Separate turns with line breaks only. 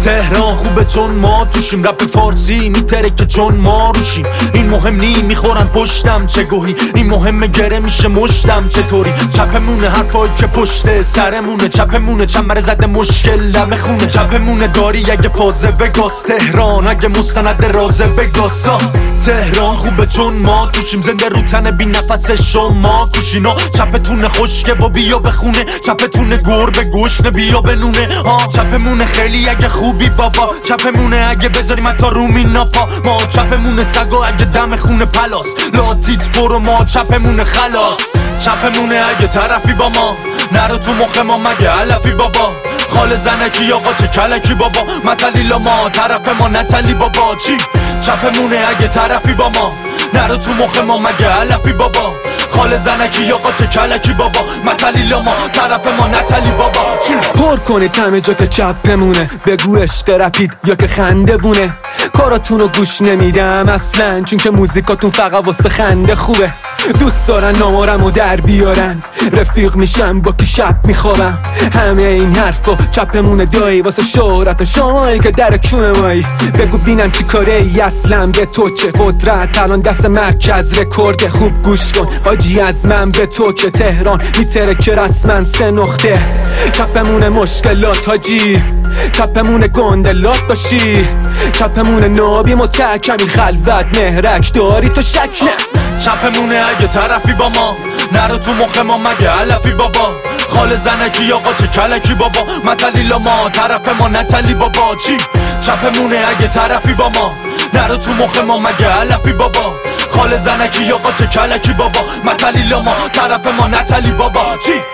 تهران خوبه چون ما توشیم، رپ فارسی میترکه چون ما روشیم. این مهم نی میخورن پشتم چه گوهی، این مهمه گره میشه مشتم چطوری. چپمونه حرفایی که پشت سرمونه، چپمونه چنبر زده مشکل لب خونه. چپمونه داری اگه فازه وگاس، تهران اگه مستند رازه وگاس. تهران خوبه چون ما توشیم، زنده رو تن بی نفس شما کوشینا. چپتونه خشکه و بیا بخونه، چپتونه گربه گشنه بیا بنونه. چپمونه خیلی اگه خوبی بابا، چپمونه اگه بذاریم تا رومی ناپا. ما چپمونه سگا اگه دم خونه پلاس، لاتیت برو ما چپمونه خلاص. چپمونه اگه طرفی با ما، نرو تو مخ ما مگه علفی بابا. خال زنکی آقا چه کلکی بابا، متلیلا ما طرف ما نتلی بابا. چی؟ چپمونه اگه طرفی با ما، نرو تو مخ ما مگه علفی بابا. خال زنکی آقا چه کلکی بابا، متلیلا ما طرف ما نتلی بابا. چی؟
پر کنید همه جا که چپمونه، بگو عشق رپید یا که خنده بونه. کاراتونو گوش نمیدم اصلا، چون که موزیکاتون فقط واسه خنده خوبه. دوست دارن نامارمو در بیارن، رفیق میشم با کی شب میخوابم. همه این حرفا چپمونه دایی، واسه شهرت و شمایی که در کونه مایی. بگو بینم چی کاره ای اصلا، به تو چه قدرت الان دست مرکز رکورد. خوب گوش کن آجی از من به تو که تهران میترکه رسما 3 نقطه. چپمونه مشکلات حاجی، چپمونه گندلات باشی، چپمونه نابی متکمی خلوت مهرک داری تو شک نه.
چپمونه اگه طرفی با ما، نرو تو مخ ما مگه علفی بابا. خال زنکی آقا چه کلکی بابا، متلیلا ما طرف ما نتلی بابا. چی؟ چپمونه اگه طرفی با ما، نرو تو مخ ما مگه علفی بابا. خال زنکی آقا چه کلکی بابا، متلیلا ما طرف ما نتلی بابا. چی؟